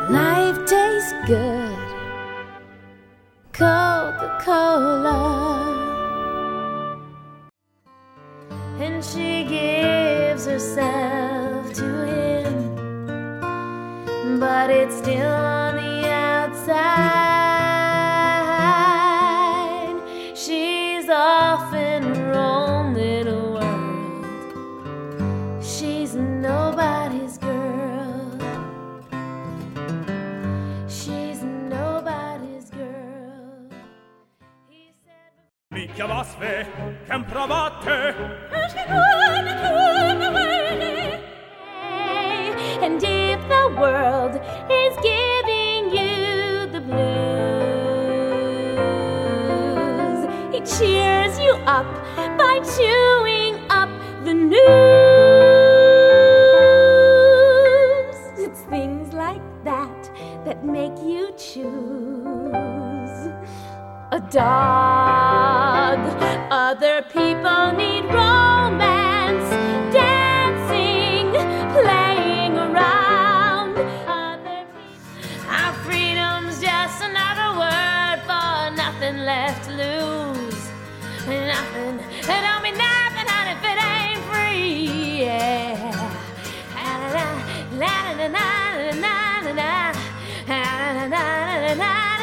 Life tastes good, Coca-Cola. And she gives herself to him, but it's still on the outside. She's off and roaming a world. She's nobody's girl. She's nobody's girl. He said, Mi chiamaste, che provate. And if the world is giving you the blues, he cheers you up by chewing up the news. It's things like that that make you choose a dog. Other people need romance, dancing, playing around. Other people, our freedom's just another word for nothing left to lose. Nothing, it don't mean nothing, honey, if it ain't free. Yeah. La la la la la la la la la la la la la la.